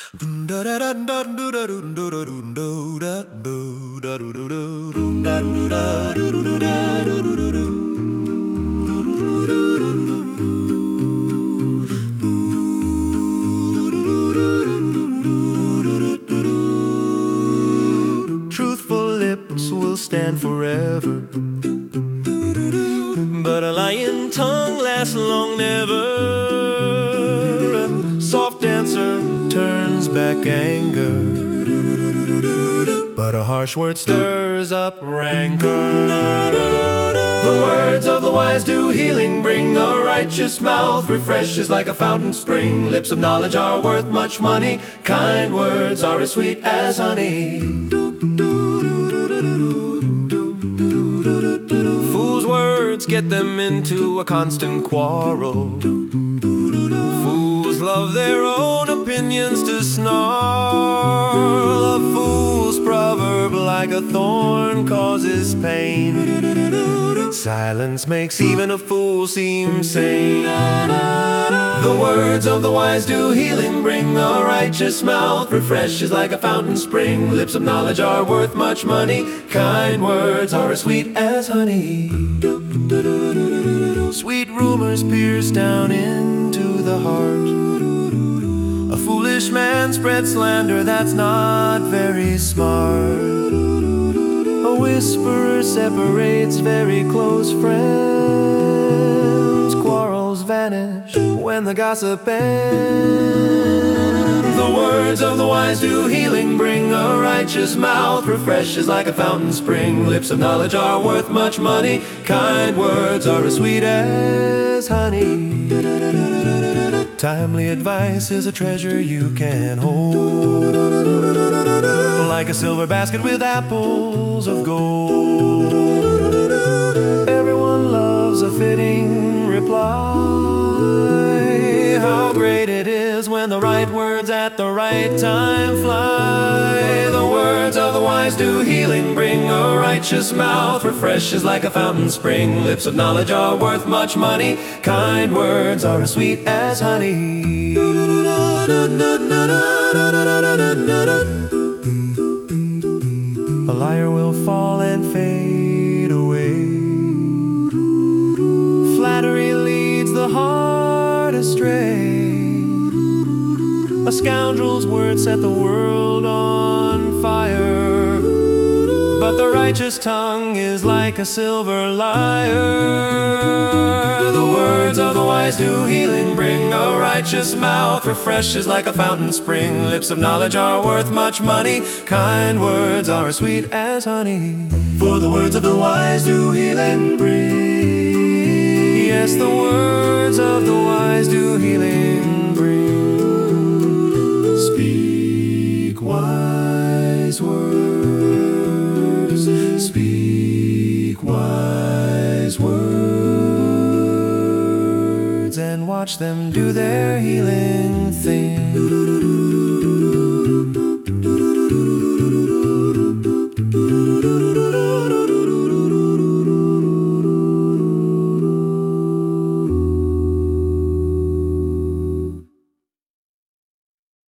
Truthful lips will stand forever, but a lying tongue lasts long never. A soft answer turns back anger, but a harsh word stirs up rancor. The words of the wise do healing bring. A righteous mouth refreshes like a fountain spring. Lips of knowledge are worth much money. Kind words are as sweet as honey. Fools' words get them into a constant quarrel. Fools love their own opinions to snarl. A fool's proverb like a thorn causes pain. Silence makes even a fool seem sane. The words of the wise do healing bring. A righteous mouth refreshes like a fountain spring. Lips of knowledge are worth much money. Kind words are as sweet as honey. Sweet rumors pierce down into the heart. A foolish man spreads slander that's not very smart. A whisperer separates very close friends. Quarrels vanish when the gossip ends. The words of the wise do healing bring. A righteous mouth refreshes like a fountain spring. Lips of knowledge are worth much money. Kind words are as sweet as honey. Timely advice is a treasure you can hold, like a silver basket with apples of gold. Everyone loves a fitting reply. How great it is when the right words at the right time fly. The words of the wise do healing bring. A righteous mouth refreshes like a fountain spring. Lips of knowledge are worth much money. Kind words are as sweet as honey. A liar will fall and fade away. Flattery leads the heart astray. A scoundrel's words set the world on fire, but the righteous tongue is like a silver lyre. The words of the wise do healing bring. A righteous mouth refreshes like a fountain spring. Lips of knowledge are worth much money. Kind words are as sweet as honey. For the words of the wise do healing bring. Yes, the words of the wise do healing bring. Speak wise words. Speak wise words, and watch them do their healing thing.